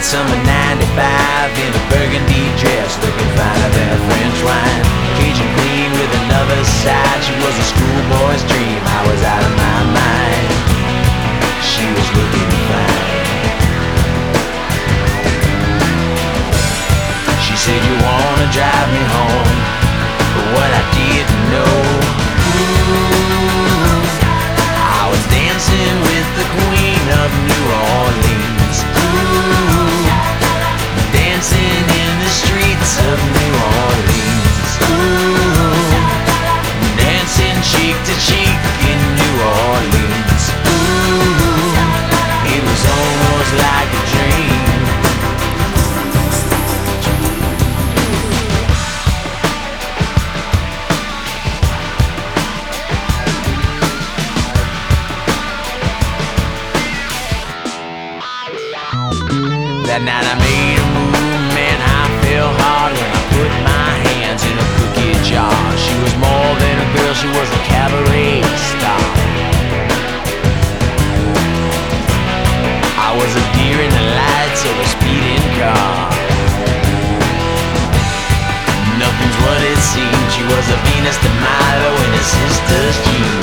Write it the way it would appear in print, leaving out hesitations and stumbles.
summer '95 in a burgundy dress, looking finer than French wine. Cajun queen with another side, she was a schoolboy's dream. I was out of my mind, she was looking fine. She said, you wanna drive me home, but what I didn't know, ooh, I was dancing with the queen of New Orleans. Ooh, dancing in the streets of New Orleans. Ooh, dancing cheek to cheek in New Orleans. Ooh, it was almost like a dream. That night I made a move, man, I fell hard when I put my hands in a cookie jar. She was more than a girl, she was a cabaret star. I was a deer in the lights of a speeding car. Nothing's what it seemed, she was a Venus de Milo in her sister's jeans.